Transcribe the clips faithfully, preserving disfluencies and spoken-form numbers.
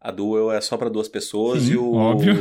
A Duel é só pra duas pessoas. Sim, e o... óbvio.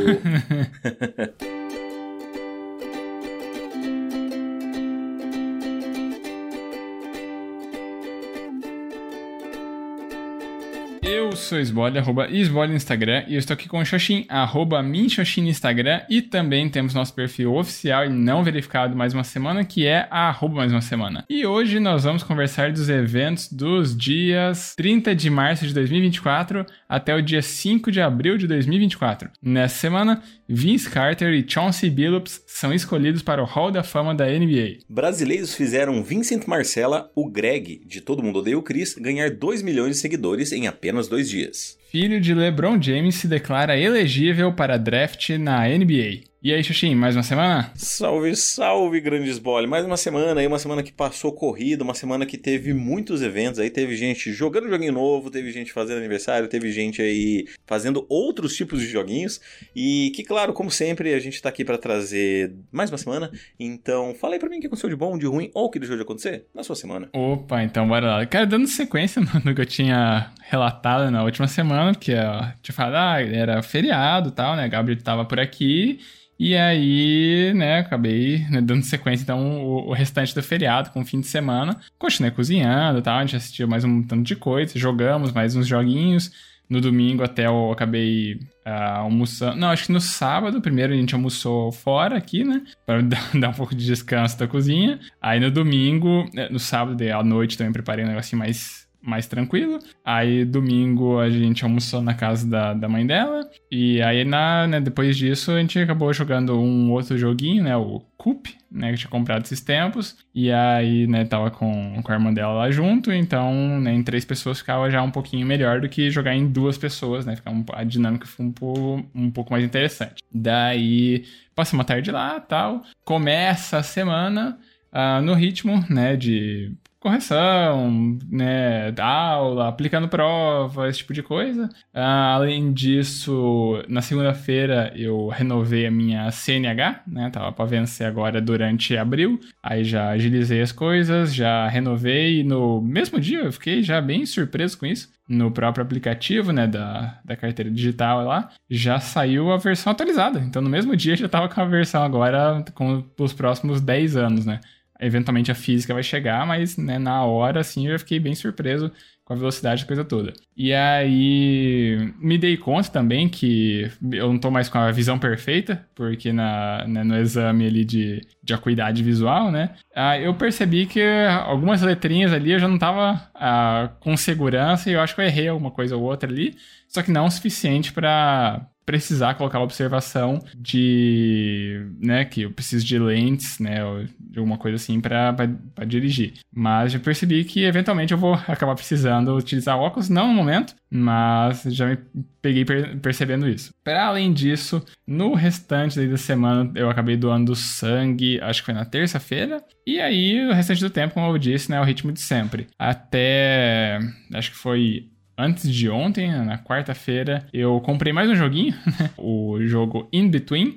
Eu sou Isbole, arroba Isbole no Instagram, e eu estou aqui com o Xoxin, arroba Minxoxin no Instagram, e também temos nosso perfil oficial e não verificado mais uma semana, que é a arroba mais uma semana. E hoje nós vamos conversar dos eventos dos dias trinta de março de dois mil e vinte e quatro até o dia cinco de abril de dois mil e vinte e quatro. Nessa semana, Vince Carter e Chauncey Billups são escolhidos para o Hall da Fama da N B A. Brasileiros fizeram Vincent Marcella, o Greg, de Todo Mundo Odeia o Chris, ganhar dois milhões de seguidores em apenas dois dias. Filho de LeBron James se declara elegível para draft na N B A. E aí, Xuxim, mais uma semana? Salve, salve, grande Isbole. Mais uma semana aí, uma semana que passou corrida, uma semana que teve muitos eventos aí. Teve gente jogando joguinho novo, teve gente fazendo aniversário, teve gente aí fazendo outros tipos de joguinhos. E que, claro, como sempre, a gente tá aqui pra trazer mais uma semana. Então, fala aí pra mim o que aconteceu de bom, de ruim ou o que deixou de acontecer na sua semana. Opa, então bora lá. Cara, dando sequência no que eu tinha relatado na última semana, porque eu tinha falado, ah, era feriado e tal, né? Gabriel tava por aqui. E aí, né, acabei né, dando sequência, então, o, o restante do feriado, com o fim de semana. Continuei cozinhando e tal, a gente assistiu mais um tanto de coisa, jogamos mais uns joguinhos. No domingo até eu acabei uh, almoçando... Não, acho que no sábado, primeiro a gente almoçou fora aqui, né, para dar, dar um pouco de descanso da cozinha. Aí no domingo, no sábado à noite também preparei um negocinho mais... mais tranquilo. Aí, domingo, a gente almoçou na casa da, da mãe dela. E aí, na, né, depois disso, a gente acabou jogando um outro joguinho, né? O Coop, né? Que eu tinha comprado esses tempos. E aí, né, tava com, com a irmã dela lá junto. Então, né, em três pessoas ficava já um pouquinho melhor do que jogar em duas pessoas, né? Ficava um, a dinâmica foi um pouco, um pouco mais interessante. Daí, passei uma tarde lá e tal. Começa a semana uh, no ritmo, né? De... correção, né, aula, aplicando prova, esse tipo de coisa. Uh, além disso, na segunda-feira eu renovei a minha C N H, né, tava pra vencer agora durante abril, aí já agilizei as coisas, já renovei, e no mesmo dia eu fiquei já bem surpreso com isso. No próprio aplicativo, né, da, da carteira digital lá, já saiu a versão atualizada. Então, no mesmo dia já tava com a versão agora com os próximos dez anos, né. Eventualmente a física vai chegar, mas né, na hora, assim, eu fiquei bem surpreso com a velocidade da coisa toda. E aí, me dei conta também que eu não tô mais com a visão perfeita, porque na, né, no exame ali de, de acuidade visual, né, ah, eu percebi que algumas letrinhas ali eu já não tava ah, com segurança e eu acho que eu errei alguma coisa ou outra ali, só que não o suficiente para precisar colocar a observação de, né, que eu preciso de lentes, né, ou de alguma coisa assim para dirigir. Mas já percebi que eventualmente eu vou acabar precisando utilizar óculos, não no momento, mas já me peguei per- percebendo isso. Para além disso, no restante da semana eu acabei doando sangue, acho que foi na terça-feira, e aí o restante do tempo, como eu disse, né, o ritmo de sempre. Até, acho que foi antes de ontem, na quarta-feira, eu comprei mais um joguinho, né? O jogo In Between,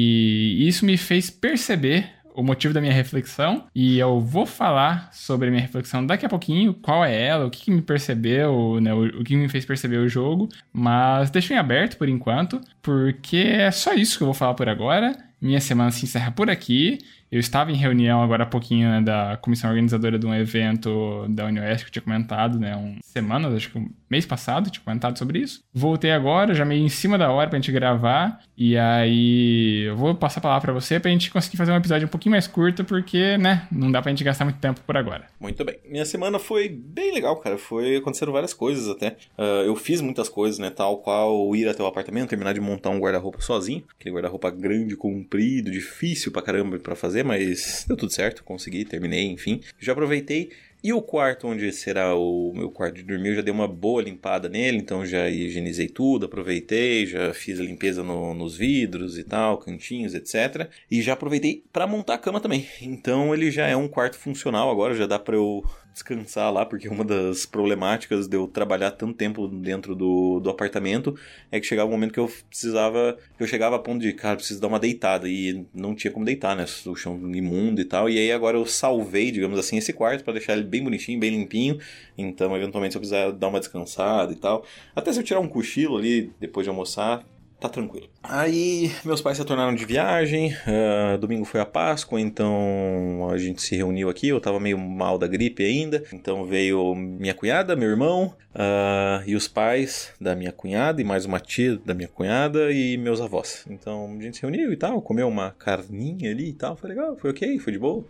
e isso me fez perceber o motivo da minha reflexão, e eu vou falar sobre a minha reflexão daqui a pouquinho, qual é ela, o que, que me percebeu, né, o, o que me fez perceber o jogo, mas deixo em aberto por enquanto, porque é só isso que eu vou falar por agora. Minha semana se encerra por aqui. Eu estava em reunião agora há pouquinho, né, da comissão organizadora de um evento da Unioeste que eu tinha comentado, né, um semanas, acho que um mês passado, tinha comentado sobre isso. Voltei agora, já meio em cima da hora pra gente gravar, e aí eu vou passar a palavra pra você pra gente conseguir fazer um episódio um pouquinho mais curto, porque, né, não dá pra gente gastar muito tempo por agora. Muito bem. Minha semana foi bem legal, cara. Foi aconteceram várias coisas até. Uh, eu fiz muitas coisas, né, tal qual ir até o apartamento, terminar de montar um guarda-roupa sozinho, aquele guarda-roupa grande, comprido, difícil pra caramba pra fazer, mas deu tudo certo, consegui, terminei, enfim. Já aproveitei. E o quarto onde será o meu quarto de dormir, eu já dei uma boa limpada nele, então já higienizei tudo, aproveitei, já fiz a limpeza no, nos vidros e tal, cantinhos, etcétera. E já aproveitei para montar a cama também. Então ele já é um quarto funcional agora, já dá para eu descansar lá, porque uma das problemáticas de eu trabalhar tanto tempo dentro do, do apartamento é que chegava um momento que eu precisava, que eu chegava a ponto de, cara, preciso dar uma deitada, e não tinha como deitar, né, o chão imundo e tal, e aí agora eu salvei, digamos assim, esse quarto pra deixar ele bem bonitinho, bem limpinho, então eventualmente se eu precisar dar uma descansada e tal, até se eu tirar um cochilo ali depois de almoçar, tá tranquilo. Aí, meus pais se retornaram de viagem, uh, domingo foi a Páscoa, então a gente se reuniu aqui, eu tava meio mal da gripe ainda, então veio minha cunhada, meu irmão, uh, e os pais da minha cunhada, e mais uma tia da minha cunhada, e meus avós. Então a gente se reuniu e tal, comeu uma carninha ali e tal, foi legal, foi ok, foi de boa.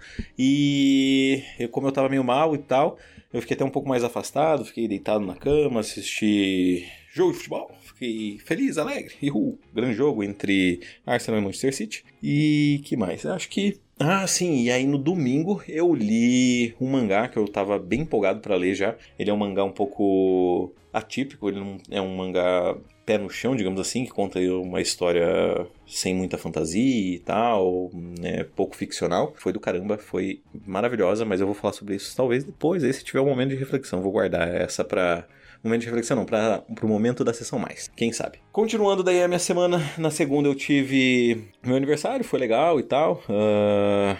E eu, como eu tava meio mal e tal, eu fiquei até um pouco mais afastado, fiquei deitado na cama, assisti jogo de futebol. Fiquei feliz, alegre. Uhul. Grande jogo entre Arsenal e Manchester City. E que mais? Eu acho que... Ah, sim. E aí no domingo eu li um mangá que eu tava bem empolgado pra ler já. Ele é um mangá um pouco atípico. Ele não é um mangá pé no chão, digamos assim, que conta uma história sem muita fantasia e tal, né, pouco ficcional. Foi do caramba, foi maravilhosa, mas eu vou falar sobre isso talvez depois, aí se tiver um momento de reflexão. Vou guardar essa pra... Momento de reflexão não, para o momento da sessão mais, quem sabe. Continuando daí a minha semana, na segunda eu tive meu aniversário, foi legal e tal. Uh,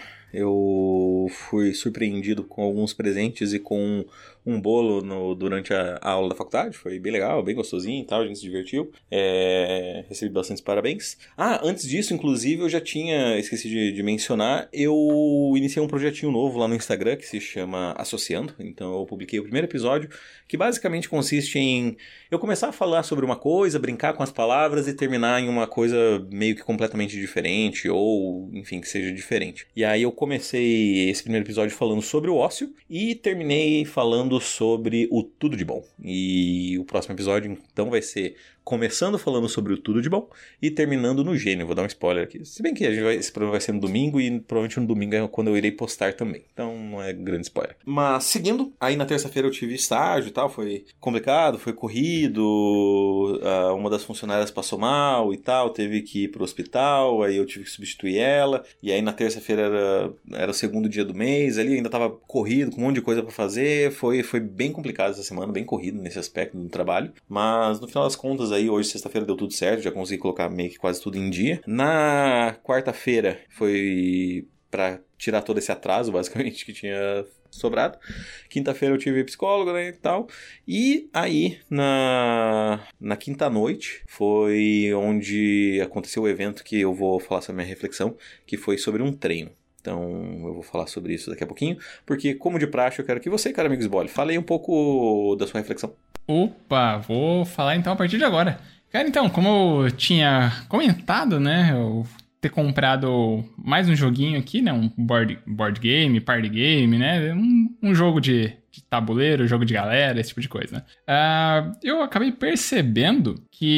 eu fui surpreendido com alguns presentes e com um bolo no, durante a, a aula da faculdade, foi bem legal, bem gostosinho e tal, a gente se divertiu, é, recebi bastante parabéns. Ah, antes disso, inclusive, eu já tinha, esqueci de, de mencionar, eu iniciei um projetinho novo lá no Instagram que se chama Associando, então eu publiquei o primeiro episódio, que basicamente consiste em eu começar a falar sobre uma coisa, brincar com as palavras e terminar em uma coisa meio que completamente diferente, ou, enfim, que seja diferente. E aí eu comecei esse primeiro episódio falando sobre o ócio e terminei falando sobre o tudo de bom. E o próximo episódio, então, vai ser começando falando sobre o tudo de bom e terminando no gênio. Vou dar um spoiler aqui. Se bem que a gente vai, esse programa vai ser no domingo e provavelmente no domingo é quando eu irei postar também. Então não é grande spoiler. Mas seguindo, aí na terça-feira eu tive estágio e tal. Foi complicado, foi corrido. Uh, uma das funcionárias passou mal e tal. Teve que ir pro hospital. Aí eu tive que substituir ela. E aí na terça-feira era, era o segundo dia do mês. Ali ainda tava corrido, com um monte de coisa pra fazer. Foi, foi bem complicado essa semana, bem corrido nesse aspecto do trabalho. Mas no final das contas, aí hoje, sexta-feira, deu tudo certo, já consegui colocar meio que quase tudo em dia. Na quarta-feira foi pra tirar todo esse atraso, basicamente, que tinha sobrado. Quinta-feira eu tive psicólogo, né, e tal. E aí, na, na quinta-noite, foi onde aconteceu o evento que eu vou falar sobre a minha reflexão, que foi sobre um treino. Então, eu vou falar sobre isso daqui a pouquinho, porque, como de praxe, eu quero que você, cara amigo Sbole, fale aí um pouco da sua reflexão. Opa, vou falar então a partir de agora. Cara, então, como eu tinha comentado, né, eu ter comprado mais um joguinho aqui, né, um board, board game, party game, né, um, um jogo de, de tabuleiro, jogo de galera, esse tipo de coisa, né. Uh, eu acabei percebendo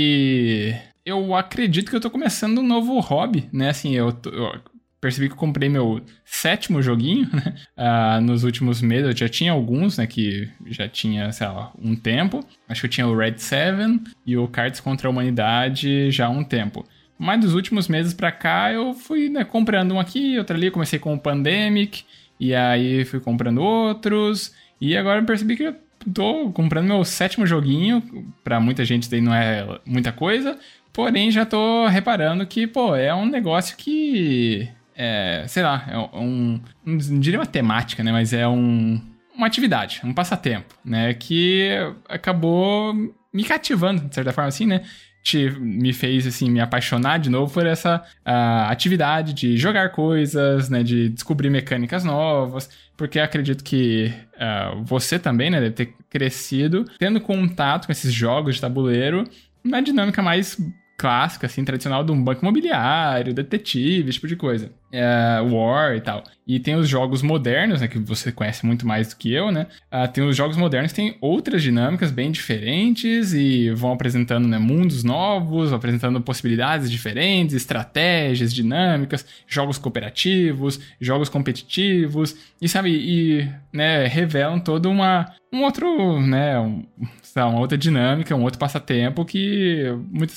que eu acredito que eu tô começando um novo hobby, né, assim, eu... Tô, eu percebi que eu comprei meu sétimo joguinho, né? Uh, nos últimos meses. Eu já tinha alguns, né? Que já tinha, sei lá, um tempo. Acho que eu tinha o Red Seven e o Cards contra a Humanidade já há um tempo. Mas dos últimos meses pra cá, eu fui, né, comprando um aqui, outro ali. Comecei com o Pandemic, e aí fui comprando outros. E agora eu percebi que eu tô comprando meu sétimo joguinho. Pra muita gente isso daí não é muita coisa. Porém, já tô reparando que, pô, é um negócio que... É, sei lá, é um, não diria uma temática, né, mas é um, uma atividade, um passatempo, né, que acabou me cativando, de certa forma, assim, né, te, me fez, assim, me apaixonar de novo por essa uh, atividade de jogar coisas, né, de descobrir mecânicas novas, porque acredito que uh, você também, né, deve ter crescido tendo contato com esses jogos de tabuleiro na dinâmica mais clássica, assim, tradicional de um banco imobiliário, detetive, esse tipo de coisa. É, War e tal. E tem os jogos modernos, né, que você conhece muito mais do que eu, né? Uh, tem os jogos modernos que têm outras dinâmicas bem diferentes e vão apresentando, né, mundos novos, apresentando possibilidades diferentes, estratégias, dinâmicas, jogos cooperativos, jogos competitivos, e sabe, e, né, revelam todo uma, um outro, né, um, uma outra dinâmica, um outro passatempo que muitas pessoas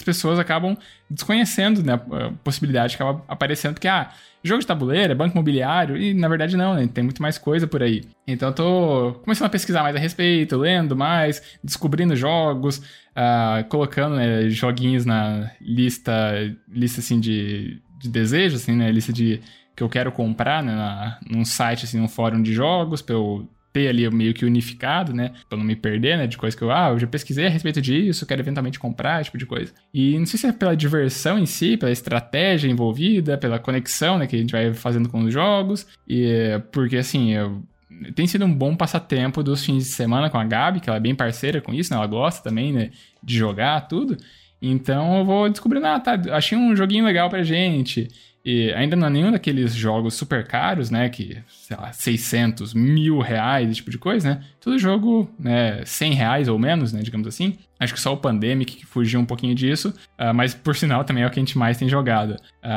acabam desconhecendo, né, a possibilidade que acaba aparecendo, porque, ah, jogo de tabuleiro, é banco imobiliário, e na verdade não, né, tem muito mais coisa por aí. Então eu tô começando a pesquisar mais a respeito, lendo mais, descobrindo jogos, uh, colocando, né, joguinhos na lista, lista assim de, de desejos, assim, né, lista de que eu quero comprar, né, na, num site, assim, num fórum de jogos, pra eu ter ali meio que unificado, né, pra não me perder, né, de coisa que eu, ah, eu já pesquisei a respeito disso, quero eventualmente comprar, esse tipo de coisa. E não sei se é pela diversão em si, pela estratégia envolvida, pela conexão, né, que a gente vai fazendo com os jogos, e porque, assim, eu... tem sido um bom passatempo dos fins de semana com a Gabi, que ela é bem parceira com isso, né, ela gosta também, né, de jogar tudo. Então eu vou descobrindo, ah, tá, achei um joguinho legal pra gente. E ainda não é nenhum daqueles jogos super caros, né, que, sei lá, seiscentos, mil reais, esse tipo de coisa, né? Tudo jogo, né, cem reais ou menos, né, digamos assim. Acho que só o Pandemic que fugiu um pouquinho disso, uh, mas por sinal também é o que a gente mais tem jogado.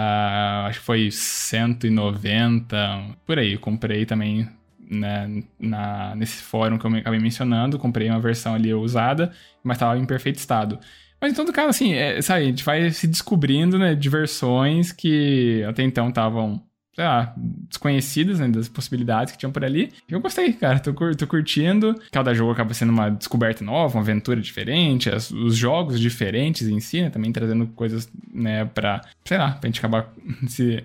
Uh, acho que foi cento e noventa, por aí. Eu comprei também, né, na, nesse fórum que eu acabei mencionando, comprei uma versão ali usada, mas estava em perfeito estado. Mas em todo caso, assim, é, sabe, a gente vai se descobrindo, né, diversões que até então estavam, sei lá, desconhecidas, né, das possibilidades que tinham por ali. Eu gostei, cara, tô, tô curtindo. Cada jogo acaba sendo uma descoberta nova, uma aventura diferente, as, os jogos diferentes em si, né, também trazendo coisas, né, pra, sei lá, pra gente acabar se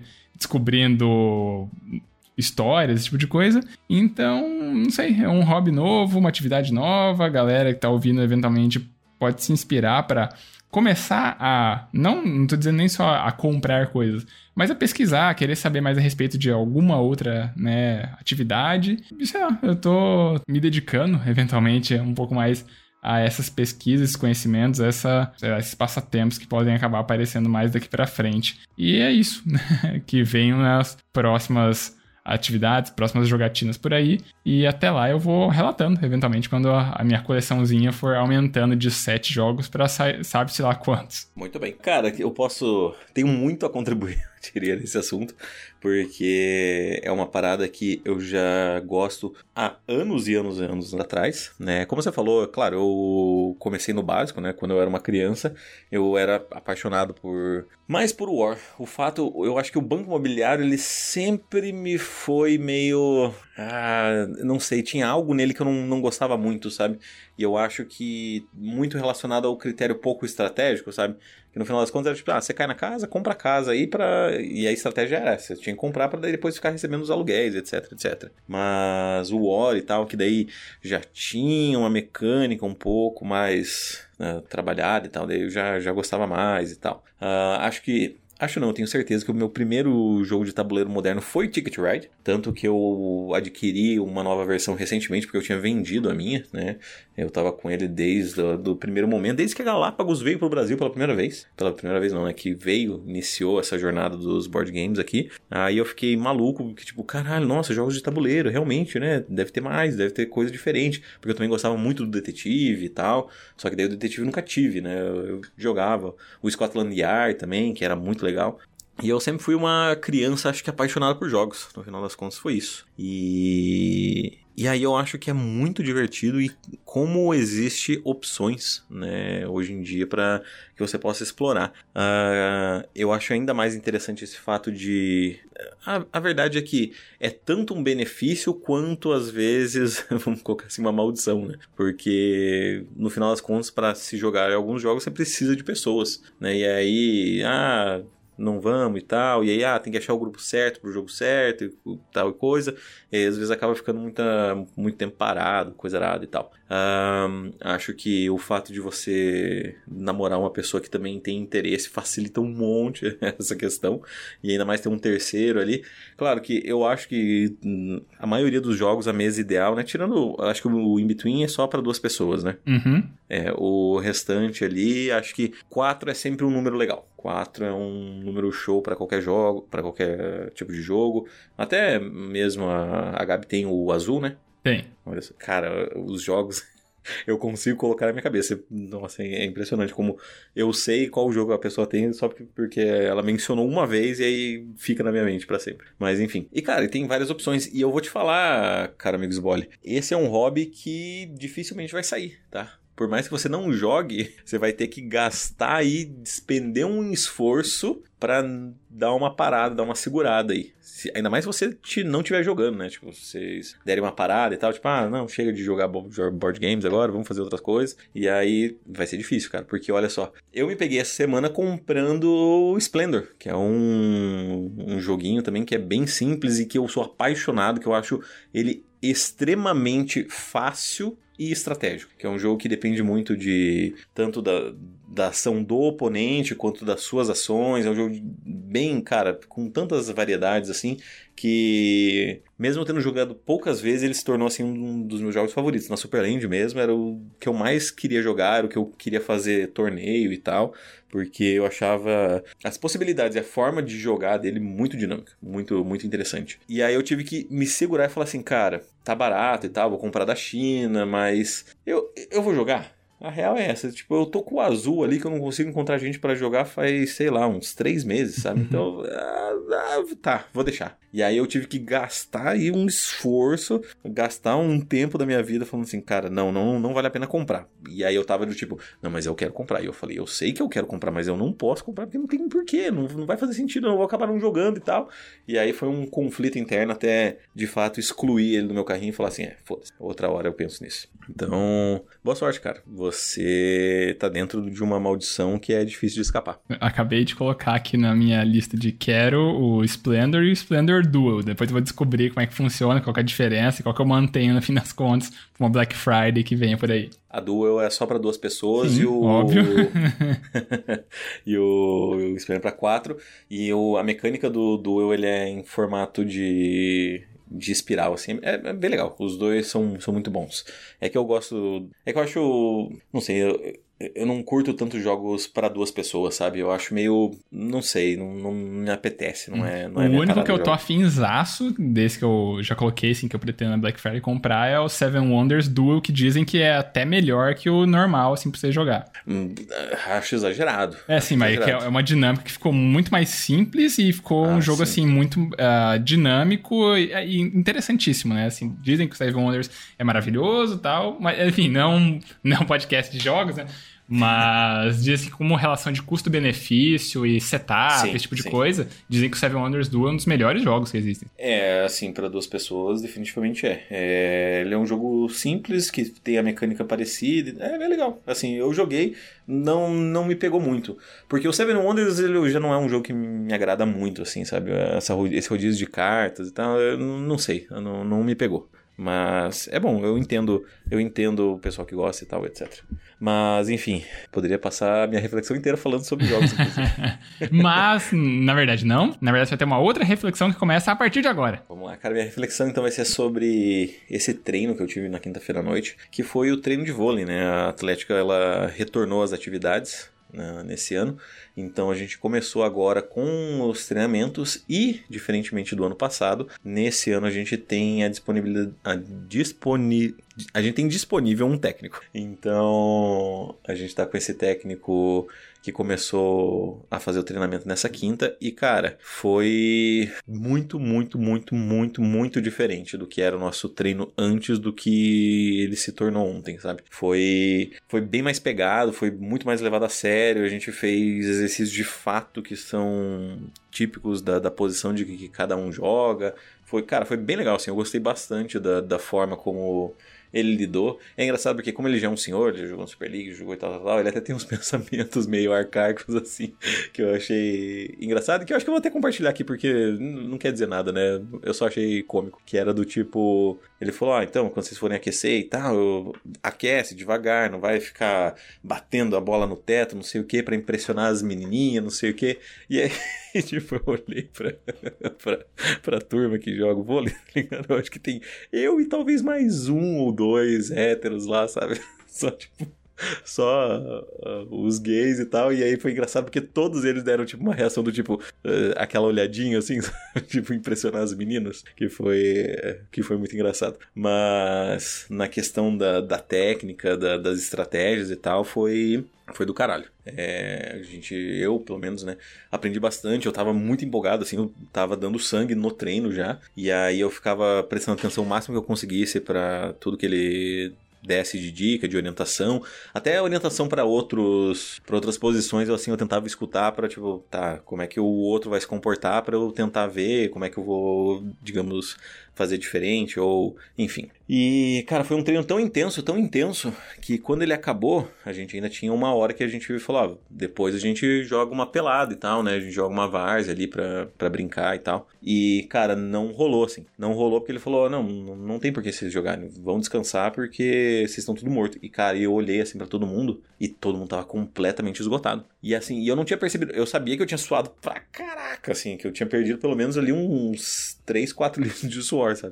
descobrindo histórias, esse tipo de coisa. Então, não sei, é um hobby novo, uma atividade nova, a galera que tá ouvindo eventualmente pode se inspirar para começar a, não, não tô dizendo nem só a comprar coisas, mas a pesquisar, a querer saber mais a respeito de alguma outra, né, atividade. E sei lá, eu tô me dedicando, eventualmente, um pouco mais a essas pesquisas, esses conhecimentos, essa, lá, esses passatempos que podem acabar aparecendo mais daqui para frente. E é isso, né, que venham nas próximas atividades, próximas jogatinas por aí, e até lá eu vou relatando, eventualmente, quando a minha coleçãozinha for aumentando de sete jogos pra sabe-se lá quantos. Muito bem. Cara, eu posso... tenho muito a contribuir, eu diria, nesse assunto, porque é uma parada que eu já gosto há anos e anos e anos atrás, né? Como você falou, claro, eu comecei no básico, né? Quando eu era uma criança, eu era apaixonado por... mais por War. O fato, eu acho que o Banco Imobiliário, ele sempre me foi meio... ah, não sei, tinha algo nele que eu não, não gostava muito, sabe? E eu acho que muito relacionado ao critério pouco estratégico, sabe? Que no final das contas era tipo, ah, você cai na casa, compra a casa aí pra... e a estratégia era essa, você tinha que comprar pra daí depois ficar recebendo os aluguéis, etc, etcétera. Mas o War e tal, que daí já tinha uma mecânica um pouco mais, né, trabalhada e tal, daí eu já, já gostava mais e tal. Uh, acho que... Acho não, eu tenho certeza que o meu primeiro jogo de tabuleiro moderno foi Ticket Ride, tanto que eu adquiri uma nova versão recentemente, porque eu tinha vendido a minha, né? Eu tava com ele desde o do primeiro momento, desde que a Galápagos veio pro Brasil pela primeira vez. Pela primeira vez não, né? Que veio, iniciou essa jornada dos board games aqui. Aí eu fiquei maluco, que tipo, caralho, nossa, jogos de tabuleiro, realmente, né? Deve ter mais, deve ter coisa diferente. Porque eu também gostava muito do detetive e tal, só que daí o detetive eu nunca tive, né? Eu jogava o Scotland Yard também, que era muito legal. E eu sempre fui uma criança, acho que apaixonada por jogos. No final das contas foi isso. E... E aí eu acho que é muito divertido e como existe opções, né, hoje em dia para que você possa explorar. Uh, eu acho ainda mais interessante esse fato de... A, a verdade é que é tanto um benefício quanto, às vezes, vamos colocar assim, uma maldição, né? Porque, no final das contas, para se jogar alguns jogos, você precisa de pessoas, né? E aí, ah... não vamos e tal, e aí, ah, tem que achar o grupo certo pro jogo certo e tal e coisa, e aí, às vezes acaba ficando muita, muito tempo parado, coisa errada e tal. Um, acho que o fato de você namorar uma pessoa que também tem interesse facilita um monte essa questão, e ainda mais ter um terceiro ali. Claro que eu acho que a maioria dos jogos, a mesa ideal, né, tirando, acho que o in-between é só para duas pessoas, né? Uhum. É, o restante ali, acho que quatro é sempre um número legal. quatro é um número show para qualquer jogo, para qualquer tipo de jogo. Até mesmo a, a Gabi tem o azul, né? Tem. Olha só, cara, os jogos eu consigo colocar na minha cabeça. Nossa, é impressionante como eu sei qual jogo a pessoa tem só porque ela mencionou uma vez e aí fica na minha mente pra sempre. Mas enfim. E cara, tem várias opções. E eu vou te falar, cara, amigos Bolle, esse é um hobby que dificilmente vai sair, tá? por mais que você não jogue, você vai ter que gastar e despender um esforço pra dar uma parada, dar uma segurada aí. Se, ainda mais se você te, não estiver jogando, né? Tipo, vocês derem uma parada e tal, tipo, ah, não, chega de jogar board games agora, vamos fazer outras coisas. E aí vai ser difícil, cara, porque olha só, eu me peguei essa semana comprando o Splendor, que é um, um joguinho também que é bem simples e que eu sou apaixonado, que eu acho ele extremamente fácil e estratégico, que é um jogo que depende muito de tanto da, da ação do oponente quanto das suas ações. É um jogo bem, cara, com tantas variedades assim, que mesmo tendo jogado poucas vezes, ele se tornou assim um dos meus jogos favoritos. Na Superland mesmo, era o que eu mais queria jogar, era o que eu queria fazer torneio e tal, porque eu achava as possibilidades e a forma de jogar dele muito dinâmica, muito, muito interessante. E aí eu tive que me segurar e falar assim, cara, tá barato e tal, vou comprar da China, mas eu, eu vou jogar? A real é essa, tipo, eu tô com o azul ali que eu não consigo encontrar gente pra jogar faz, sei lá, uns três meses, sabe? Então, ah, ah, tá, vou deixar. E aí eu tive que gastar aí um esforço, gastar um tempo da minha vida falando assim, cara, não, não, não vale a pena comprar. E aí eu tava do tipo, não, mas eu quero comprar. E eu falei, eu sei que eu quero comprar, mas eu não posso comprar porque não tem porquê, não, não vai fazer sentido, eu vou acabar não jogando e tal. E aí foi um conflito interno até, de fato, excluir ele do meu carrinho e falar assim, é, foda-se, outra hora eu penso nisso. Então, boa sorte, cara. Você tá dentro de uma maldição que é difícil de escapar. Acabei de colocar aqui na minha lista de quero o Splendor e o Splendor Duel. Depois eu vou descobrir como é que funciona, qual que é a diferença, qual que eu mantenho no fim das contas pra uma Black Friday que venha por aí. A Duel é só pra duas pessoas. Sim, e o... óbvio. e o, o Splendor pra quatro. E o... a mecânica do Duel, ele é em formato de... de espiral, assim, é, é bem legal. Os dois são, são muito bons. É que eu gosto... É que eu acho... Não sei, eu, eu não curto tanto jogos para duas pessoas, sabe? Eu acho meio... Não sei, não, não me apetece, não é, não é o minha único que eu de tô jogo. afinzaço, desse que eu já coloquei, assim, que eu pretendo na Black Friday comprar, é o Seven Wonders Duel, que dizem que é até melhor que o normal, assim, pra você jogar. Hum, acho exagerado. É, sim, mas exagerado. é uma dinâmica que ficou muito mais simples e ficou Ah, um jogo, sim. assim, muito uh, dinâmico e, e interessantíssimo, né? Assim, dizem que o Seven Wonders é maravilhoso e tal, mas, enfim, não, não é um podcast de jogos, né? Mas dizem que como relação de custo-benefício e setup, Sim, esse tipo de sim. coisa, dizem que o Seven Wonders Duel é um dos melhores jogos que existem. É, assim, para duas pessoas, definitivamente é. é. Ele é um jogo simples, que tem a mecânica parecida. É, é legal. Assim, eu joguei, não, não me pegou muito. Porque o Seven Wonders, ele já não é um jogo que me agrada muito, assim, sabe? Essa, esse rodízio de cartas e tal, eu não sei, não, não me pegou. Mas é bom, eu entendo, eu entendo o pessoal que gosta e tal, etcétera. Mas, enfim, poderia passar a minha reflexão inteira falando sobre jogos, inclusive. Mas, na verdade, não. Na verdade, vai ter uma outra reflexão que começa a partir de agora. Vamos lá, cara, minha reflexão então vai ser sobre esse treino que eu tive na quinta-feira à noite, que foi o treino de vôlei, né? A Atlética, ela retornou às atividades, né, nesse ano. Então a gente começou agora com os treinamentos e, diferentemente do ano passado, nesse ano a gente tem a disponibilidade, a, disponi, a gente tem disponível um técnico. Então a gente tá com esse técnico que começou a fazer o treinamento nessa quinta e, cara, foi muito, muito, muito, muito, muito diferente do que era o nosso treino antes do que ele se tornou ontem, sabe? Foi, foi bem mais pegado, foi muito mais levado a sério, a gente fez exercícios de fato que são típicos da, da posição de que cada um joga. Foi, cara, foi bem legal, assim, eu gostei bastante da, da forma como ele lidou. É engraçado porque como ele já é um senhor, ele jogou no Super League, jogou e tal, tal, tal, ele até tem uns pensamentos meio arcaicos, assim, que eu achei engraçado, que eu acho que eu vou até compartilhar aqui, porque não quer dizer nada, né? Eu só achei cômico, que era do tipo... Ele falou, ah, então, quando vocês forem aquecer e tal, aquece devagar, não vai ficar batendo a bola no teto, não sei o que, pra impressionar as menininhas, não sei o que. E aí, tipo, eu olhei pra, pra, pra turma que joga vôlei, tá ligado? Eu acho que tem eu e talvez mais um ou dois héteros lá, sabe? Só, tipo, só uh, os gays e tal, e aí foi engraçado porque todos eles deram, tipo, uma reação do tipo, uh, aquela olhadinha, assim, tipo, impressionar as meninas, que foi, que foi muito engraçado. Mas na questão da, da técnica, da, das estratégias e tal, foi... Foi do caralho. É, a gente, eu, pelo menos, né, aprendi bastante. Eu tava muito empolgado, assim, eu tava dando sangue no treino já. E aí eu ficava prestando atenção o máximo que eu conseguisse pra tudo que ele desse de dica, de orientação, até orientação para outros, para outras posições, eu assim, eu tentava escutar para tipo, tá, como é que o outro vai se comportar para eu tentar ver, como é que eu vou, digamos, fazer diferente ou, enfim. E, cara, foi um treino tão intenso, tão intenso, que quando ele acabou, a gente ainda tinha uma hora que a gente falou, ó, depois a gente joga uma pelada e tal, né, a gente joga uma várzea ali pra, pra brincar e tal. E, cara, não rolou, assim, não rolou porque ele falou, não, não tem por que vocês jogarem, vão descansar porque vocês estão tudo morto. E, cara, eu olhei, assim, pra todo mundo e todo mundo tava completamente esgotado. E, assim, e eu não tinha percebido, eu sabia que eu tinha suado pra caraca, assim, que eu tinha perdido pelo menos ali uns três, quatro litros de suor, sabe?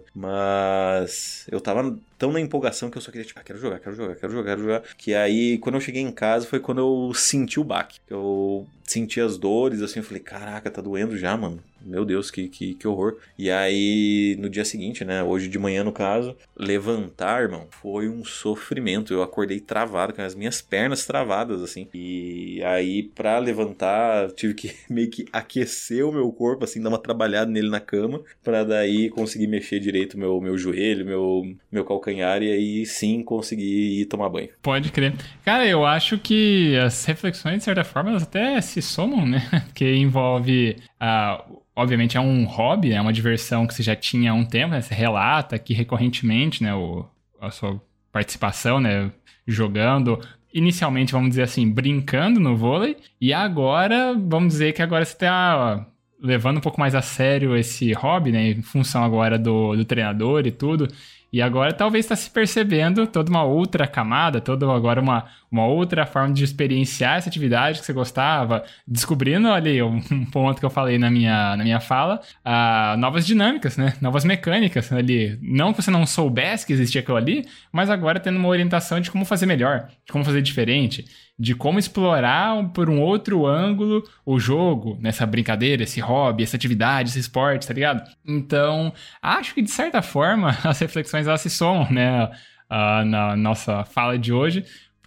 Mas eu tava tão na empolgação que eu só queria, tipo, ah, quero jogar, quero jogar, quero jogar, quero jogar. Que aí, quando eu cheguei em casa, foi quando eu senti o baque. Eu senti as dores, assim, eu falei, caraca, tá doendo já, mano. Meu Deus, que, que, que horror. E aí, no dia seguinte, né, hoje de manhã, no caso, levantar, irmão, foi um sofrimento. Eu acordei travado, com as minhas pernas travadas, assim. E aí, pra levantar, tive que meio que aquecer o meu corpo, assim, dar uma trabalhada nele na cama, pra daí conseguir mexer direito meu, meu joelho, meu, meu calcanhar, e aí sim conseguir ir tomar banho. Pode crer. Cara, eu acho que as reflexões, de certa forma, elas até se somam, né? Porque envolve a... Uh, obviamente é um hobby, é uma diversão que você já tinha há um tempo, né? Você relata aqui recorrentemente, né? O, a sua participação, né? Jogando, inicialmente, vamos dizer assim, brincando no vôlei. E agora, vamos dizer que agora você está levando um pouco mais a sério esse hobby, né? Em função agora do, do treinador e tudo. E agora talvez está se percebendo toda uma outra camada, toda agora uma, uma outra forma de experienciar essa atividade que você gostava, descobrindo ali um ponto que eu falei na minha, na minha fala, uh, novas dinâmicas, né? Novas mecânicas ali. Não que você não soubesse que existia aquilo ali, mas agora tendo uma orientação de como fazer melhor, de como fazer diferente, de como explorar por um outro ângulo o jogo, nessa brincadeira, esse hobby, essa atividade, esse esporte, tá ligado? Então, acho que de certa forma as reflexões elas se somam, né, uh, na nossa fala de hoje,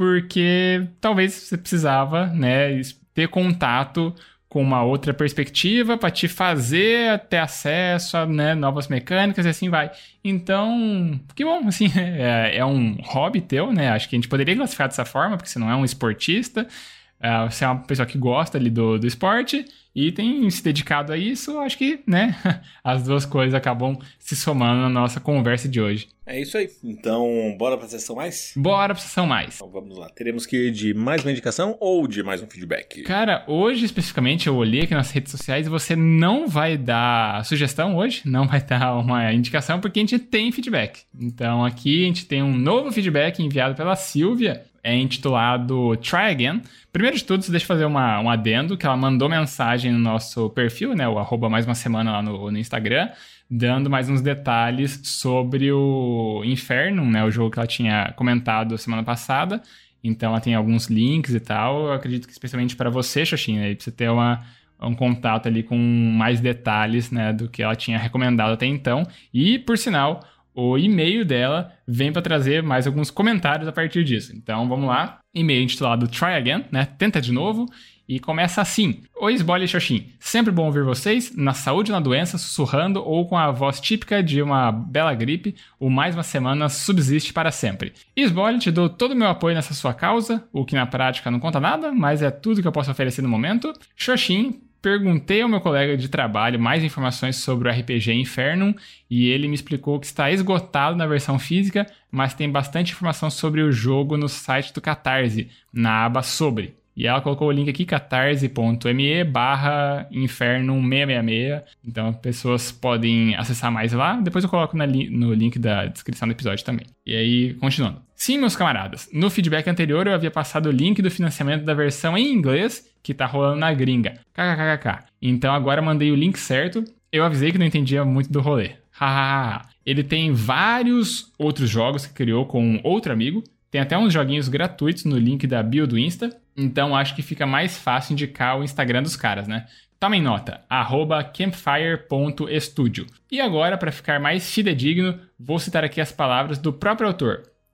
porque talvez você precisava, né, ter contato com uma outra perspectiva para te fazer ter acesso a, né, novas mecânicas e assim vai. Então, que bom, assim, é, é um hobby teu, né? Acho que a gente poderia classificar dessa forma, porque você não é um esportista, é, você é uma pessoa que gosta ali do, do esporte e tem se dedicado a isso. Acho que, né, as duas coisas acabam se somando na nossa conversa de hoje. É isso aí. Então, bora pra sessão mais? Bora pra sessão mais. Então vamos lá. Teremos que ir de mais uma indicação ou de mais um feedback? Cara, hoje especificamente eu olhei aqui nas redes sociais e você não vai dar sugestão hoje, não vai dar uma indicação porque a gente tem feedback. Então aqui a gente tem um novo feedback enviado pela Silvia, é intitulado Try Again. Primeiro de tudo, deixa eu fazer uma, um adendo, que ela mandou mensagem no nosso perfil, né, o arroba mais uma semana lá no, no Instagram, dando mais uns detalhes sobre o Inferno, né, o jogo que ela tinha comentado semana passada. Então ela tem alguns links e tal. Eu acredito que especialmente para você, Xoxinha, né, pra você ter uma, um contato ali com mais detalhes, né, do que ela tinha recomendado até então. E, por sinal, o e-mail dela vem para trazer mais alguns comentários a partir disso. Então vamos lá. E-mail intitulado Try Again, né, tenta de novo. E começa assim. Oi, Sbole e Xoxin. Sempre bom ouvir vocês, na saúde e na doença, sussurrando ou com a voz típica de uma bela gripe, o mais uma semana subsiste para sempre. Sbole, te dou todo o meu apoio nessa sua causa, o que na prática não conta nada, mas é tudo que eu posso oferecer no momento. Xoxin, perguntei ao meu colega de trabalho mais informações sobre o R P G Infernum e ele me explicou que está esgotado na versão física, mas tem bastante informação sobre o jogo no site do Catarse, na aba Sobre. E ela colocou o link aqui, catarse.me barra Infernum seiscentos e sessenta e seis. Então, pessoas podem acessar mais lá. Depois eu coloco na li- no link da descrição do episódio também. E aí, continuando. Sim, meus camaradas. No feedback anterior, eu havia passado o link do financiamento da versão em inglês, que tá rolando na gringa. Kkkk. Então, agora mandei o link certo. Eu avisei que não entendia muito do rolê. Hahaha. Ele tem vários outros jogos que criou com outro amigo. Tem até uns joguinhos gratuitos no link da bio do Insta. Então, acho que fica mais fácil indicar o Instagram dos caras, né? Tomem nota, arroba campfire ponto studio. E agora, para ficar mais fidedigno, vou citar aqui as palavras do próprio autor.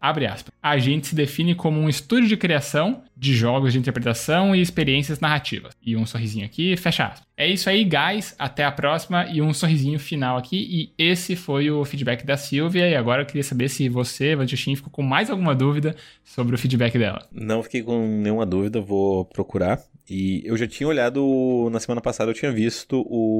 abre aspas, a gente se define como um estúdio de criação de jogos de interpretação e experiências narrativas. E um sorrisinho aqui, fecha aspas. É isso aí, guys. Até a próxima e um sorrisinho final aqui. E esse foi o feedback da Silvia. E agora eu queria saber se você, Vantuchin, ficou com mais alguma dúvida sobre o feedback dela. Não fiquei com nenhuma dúvida, vou procurar. E eu já tinha olhado, na semana passada eu tinha visto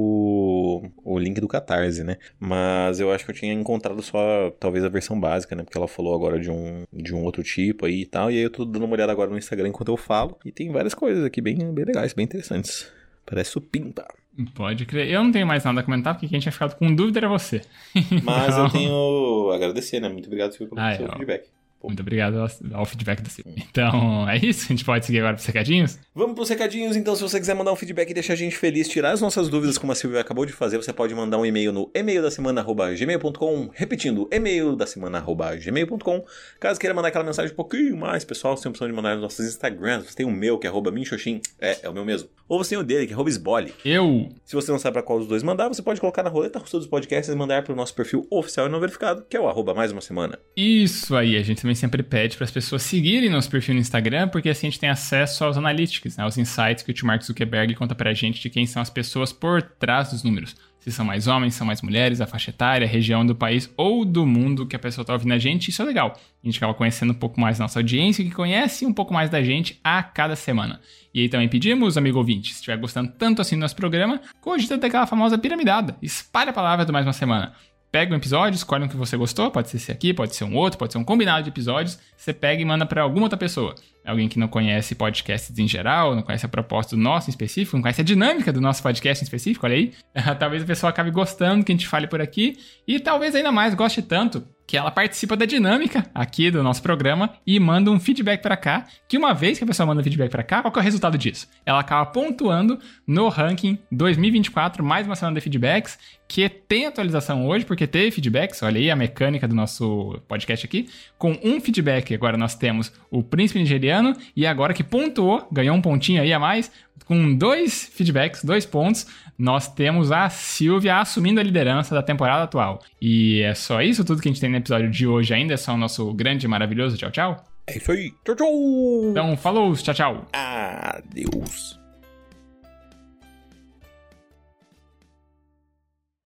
o, o link do Catarse, né? Mas eu acho que eu tinha encontrado só, talvez, a versão básica, né? Porque ela falou agora de um, de um outro tipo aí e tal. E aí eu tô dando uma olhada agora no Instagram enquanto eu falo. E tem várias coisas aqui bem, bem legais, bem interessantes. Parece supimpa. Pode crer. Eu não tenho mais nada a comentar, porque quem tinha ficado com dúvida era você. Mas então... eu tenho a agradecer, né? Muito obrigado, Silvio, pelo ah, seu é, feedback. Muito obrigado ao, ao feedback da Silvia. Então, é isso? A gente pode seguir agora pros recadinhos? Vamos pros recadinhos, então. Se você quiser mandar um feedback e deixar a gente feliz, tirar as nossas dúvidas, como a Silvia acabou de fazer, você pode mandar um e-mail no e-mail da semana arroba gmail ponto com, repetindo, e-mail da semana arroba gmail ponto com. Caso queira mandar aquela mensagem um pouquinho mais, pessoal, você tem a opção de mandar nos nossos Instagrams. Você tem o meu, que é arroba minxoxin, é, é o meu mesmo. Ou você tem o dele, que é arroba esbole. Eu. Se você não sabe pra qual dos dois mandar, você pode colocar na roleta russa dos podcasts e mandar pro nosso perfil oficial e não verificado, que é o arroba mais uma semana. Isso aí, a gente também sempre pede para as pessoas seguirem nosso perfil no Instagram, porque assim a gente tem acesso aos analytics, né, aos insights que o tio Mark Zuckerberg conta pra gente de quem são as pessoas por trás dos números. Se são mais homens, são mais mulheres, a faixa etária, a região do país ou do mundo que a pessoa tá ouvindo a gente, isso é legal. A gente acaba conhecendo um pouco mais da nossa audiência, que conhece um pouco mais da gente a cada semana. E aí também pedimos, amigo ouvinte, se estiver gostando tanto assim do nosso programa, cogita daquela famosa piramidada. Espalha a palavra do Mais Uma Semana. Pega um episódio, escolhe um que você gostou, pode ser esse aqui, pode ser um outro, pode ser um combinado de episódios, você pega e manda pra alguma outra pessoa. Alguém que não conhece podcasts em geral, não conhece a proposta do nosso em específico, não conhece a dinâmica do nosso podcast em específico, olha aí. Talvez a pessoa acabe gostando que a gente fale por aqui e talvez ainda mais goste tanto que ela participa da dinâmica aqui do nosso programa e manda um feedback pra cá, que uma vez que a pessoa manda um feedback pra cá, qual que é o resultado disso? Ela acaba pontuando no ranking dois mil e vinte e quatro, mais uma semana de feedbacks, que tem atualização hoje, porque teve feedbacks, olha aí a mecânica do nosso podcast aqui, com um feedback, agora nós temos o Príncipe Nigeriano, e agora que pontuou, ganhou um pontinho aí a mais, com dois feedbacks, dois pontos, nós temos a Silvia assumindo a liderança da temporada atual. E é só isso, tudo que a gente tem no episódio de hoje ainda, é só o nosso grande e maravilhoso tchau, tchau. É isso aí, tchau, tchau! Então, falou, tchau, tchau! Adeus!